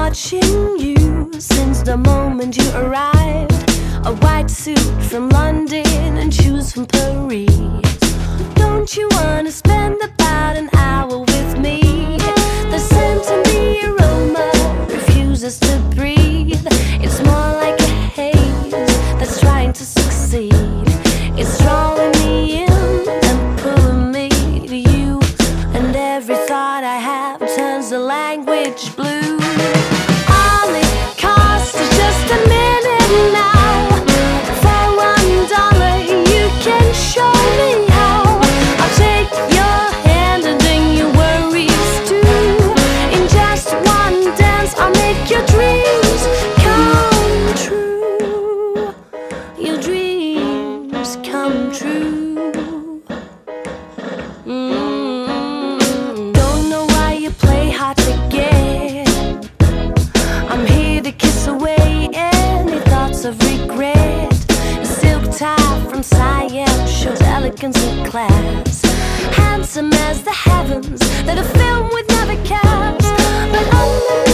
watching you since the moment you arrived. A white suit from London and shoes from Paris. Don't you wanna spend about an hour with me? The scent and the aroma refuses to breathe. It's more like a haze that's trying to succeed. It's drawing me in and pulling me to you, and every thought I have turns the language blue. All it costs is just a minute now. For $1 you can show me how. I'll take your hand and then your worries too. In just one dance I'll make your dreams come true. Your dreams come true. Don't know why you play hard to get. I'm here to kiss away any thoughts of regret. A silk tie from Siam shows elegance and class. Handsome as the heavens that a film would never cast. But underneath